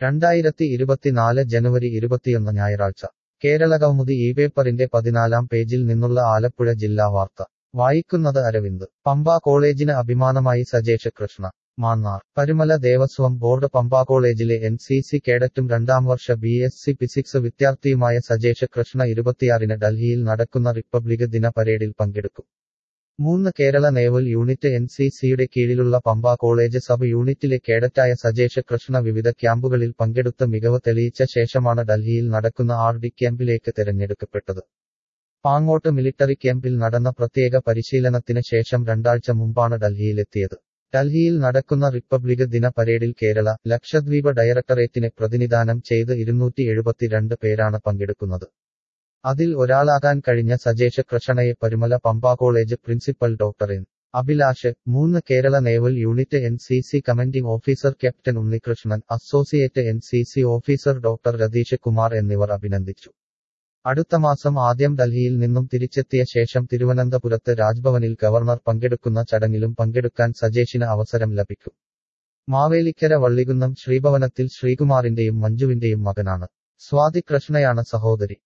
2024 ജനുവരി 21 ഞായറാഴ്ച കേരളകൗമുദി ഇപേപ്പറിന്റെ 14-ാം പേജിൽ നിന്നുള്ള ആലപ്പുഴ ജില്ലാ വാർത്ത വായിക്കുന്നത് അരവിന്ദ്. പമ്പ കോളേജിന് അഭിമാനമായി സജേഷ് കൃഷ്ണ. മാന്നാർ. പരുമല ദേവസ്വം ബോർഡ് പമ്പ കോളേജിലെ NCC കേഡറ്റും രണ്ടാം വർഷ BSc ഫിസിക്സ് വിദ്യാർത്ഥിയുമായ സജേഷ് കൃഷ്ണ 26-ന് ഡൽഹിയിൽ നടക്കുന്ന റിപ്പബ്ലിക് ദിന പരേഡിൽ പങ്കെടുക്കും. 3 കേരള നേവൽ യൂണിറ്റ് NCCയുടെ കീഴിലുള്ള പമ്പ കോളേജ് സബ് യൂണിറ്റിലെ കേഡറ്റായ സജേഷ് കൃഷ്ണ വിവിധ ക്യാമ്പുകളിൽ പങ്കെടുത്ത് മികവ് തെളിയിച്ച ശേഷമാണ് ഡൽഹിയിൽ നടക്കുന്ന RD ക്യാമ്പിലേക്ക് തെരഞ്ഞെടുക്കപ്പെട്ടത്. പാങ്ങോട്ട് മിലിട്ടറി ക്യാമ്പിൽ നടന്ന പ്രത്യേക പരിശീലനത്തിന് ശേഷം 2 ആഴ്ച മുമ്പാണ് ഡൽഹിയിലെത്തിയത്. ഡൽഹിയിൽ നടക്കുന്ന റിപ്പബ്ലിക് ദിന പരേഡിൽ കേരള, ലക്ഷദ്വീപ് ഡയറക്ടറേറ്റിനെ പ്രതിനിധാനം ചെയ്ത് 272 പേരാണ് പങ്കെടുക്കുന്നത്. അതിൽ ഒരാളാകാൻ കഴിഞ്ഞ സജേഷ് കൃഷ്ണയെ Parumala Pampa college principal doctor N. Abhilash, 3 Kerala naval unit NCC commanding officer captain Unnikrishnan, associate NCC officer doctor Ratheesh Kumar എന്നിവർ അഭിനന്ദിച്ചു. അടുത്ത മാസം ആദ്യം ഡൽഹിയിൽ നിന്നും തിരിച്ചെത്തിയ ശേഷം തിരുവനന്തപുരത്ത് രാജ്ഭവനിൽ ഗവർണർ പങ്കെടുക്കുന്ന ചടങ്ങിലും പങ്കെടുക്കാൻ സജേഷിന് അവസരം ലഭിക്കും. മാവേലിക്കര വള്ളികുന്നം ശ്രീഭവനത്തിൽ ശ്രീകുമാറിന്റെയും മഞ്ജുവിന്റെയും മകനാണ്. സ്വാതി കൃഷ്ണയാണ് സഹോദരി.